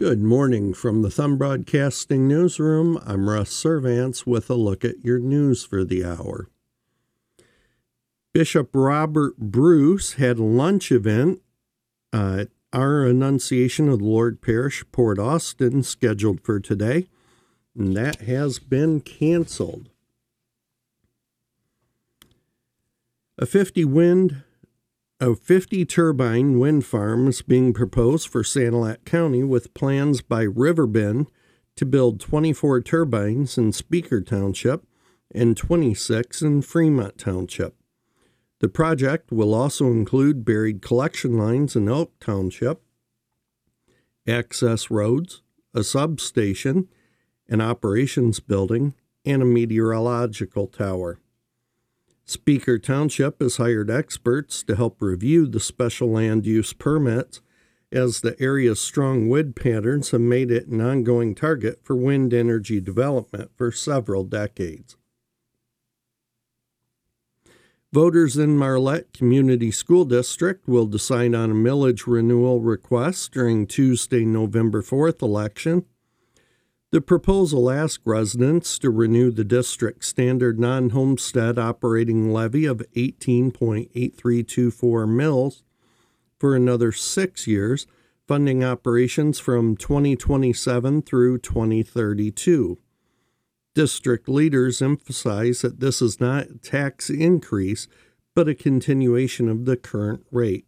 Good morning from the Thumb Broadcasting Newsroom. I'm Russ Servants with a look at your news for the hour. Bishop Robert Bruce had a lunch event at our Annunciation of the Lord Parish, Port Austin, scheduled for today, and that has been canceled. A 50-turbine wind farm is being proposed for Sanilac County, with plans by Riverbend to build 24 turbines in Speaker Township and 26 in Fremont Township. The project will also include buried collection lines in Elk Township, access roads, a substation, an operations building, and a meteorological tower. Speaker Township has hired experts to help review the special land use permits, as the area's strong wind patterns have made it an ongoing target for wind energy development for several decades. Voters in Marlette Community School District will decide on a millage renewal request during Tuesday, November 4th election. The proposal asks residents to renew the district's standard non-homestead operating levy of 18.8324 mills for another 6 years, funding operations from 2027 through 2032. District leaders emphasize that this is not a tax increase, but a continuation of the current rate.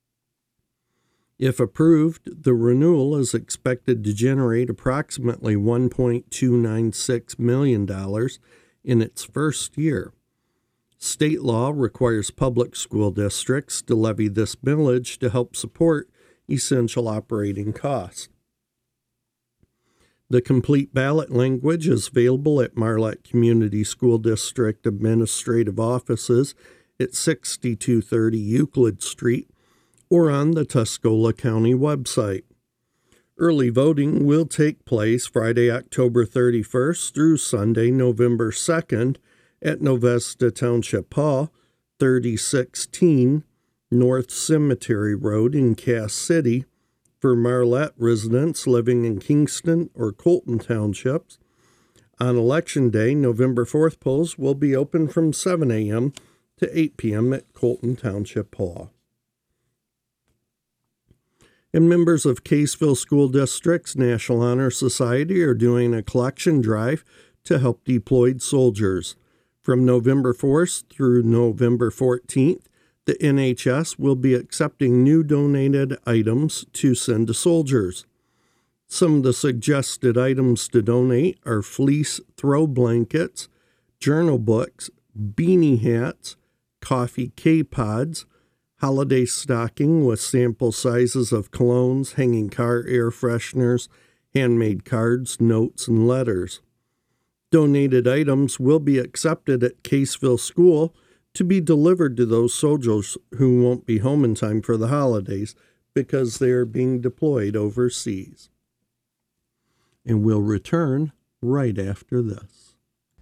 If approved, the renewal is expected to generate approximately $1.296 million in its first year. State law requires public school districts to levy this millage to help support essential operating costs. The complete ballot language is available at Marlette Community School District Administrative Offices at 6230 Euclid Street or on the Tuscola County website. Early voting will take place Friday, October 31st through Sunday, November 2nd at Novesta Township Hall, 3016 North Cemetery Road in Cass City. For Marlette residents living in Kingston or Colton Townships, on Election Day, November 4th, polls will be open from 7 a.m. to 8 p.m. at Colton Township Hall. And members of Caseville School District's National Honor Society are doing a collection drive to help deployed soldiers. From November 4th through November 14th, the NHS will be accepting new donated items to send to soldiers. Some of the suggested items to donate are fleece throw blankets, journal books, beanie hats, coffee K-pods, holiday stocking with sample sizes of colognes, hanging car air fresheners, handmade cards, notes, and letters. Donated items will be accepted at Caseville School to be delivered to those soldiers who won't be home in time for the holidays because they are being deployed overseas. And we'll return right after this.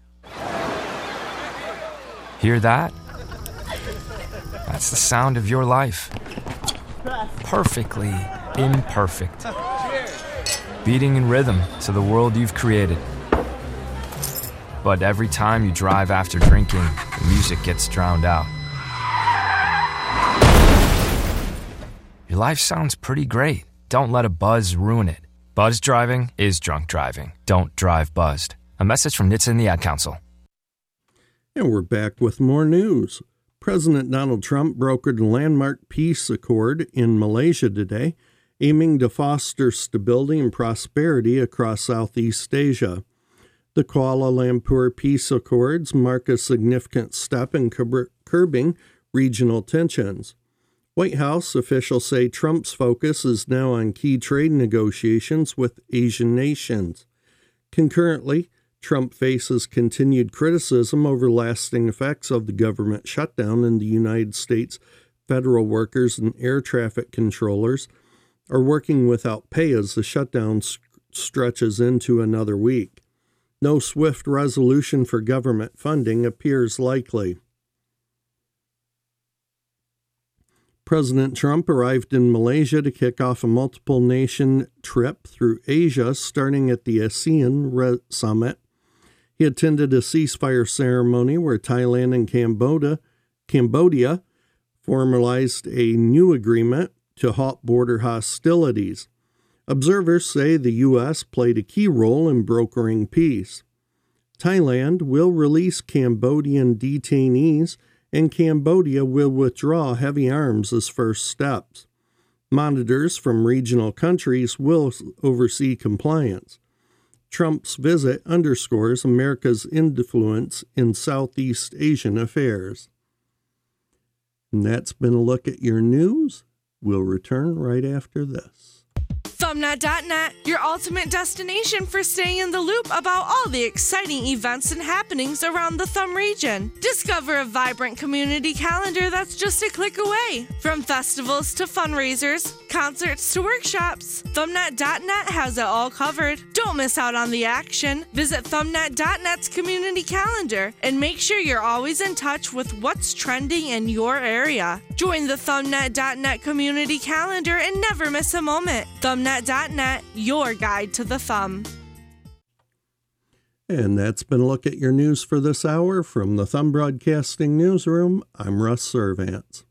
Hear that? That's the sound of your life. Perfectly imperfect. Beating in rhythm to the world you've created. But every time you drive after drinking, the music gets drowned out. Your life sounds pretty great. Don't let a buzz ruin it. Buzz driving is drunk driving. Don't drive buzzed. A message from NHTSA and the Ad Council. And we're back with more news. President Donald Trump brokered a landmark peace accord in Malaysia today, aiming to foster stability and prosperity across Southeast Asia. The Kuala Lumpur Peace Accords mark a significant step in curbing regional tensions. White House officials say Trump's focus is now on key trade negotiations with Asian nations. Concurrently, Trump faces continued criticism over lasting effects of the government shutdown in the United States. Federal workers and air traffic controllers are working without pay as the shutdown stretches into another week. No swift resolution for government funding appears likely. President Trump arrived in Malaysia to kick off a multiple-nation trip through Asia, starting at the ASEAN Summit. He attended a ceasefire ceremony where Thailand and Cambodia formalized a new agreement to halt border hostilities. Observers say the U.S. played a key role in brokering peace. Thailand will release Cambodian detainees, and Cambodia will withdraw heavy arms as first steps. Monitors from regional countries will oversee compliance. Trump's visit underscores America's influence in Southeast Asian affairs. And that's been a look at your news. We'll return right after this. Thumbnet.net, your ultimate destination for staying in the loop about all the exciting events and happenings around the Thumb region. Discover a vibrant community calendar that's just a click away. From festivals to fundraisers, concerts to workshops, Thumbnet.net has it all covered. Don't miss out on the action. Visit Thumbnet.net's community calendar and make sure you're always in touch with what's trending in your area. Join the Thumbnet.net community calendar and never miss a moment. Thumbnet.net, your guide to the thumb. And that's been a look at your news for this hour. From the Thumb Broadcasting Newsroom, I'm Russ Servants.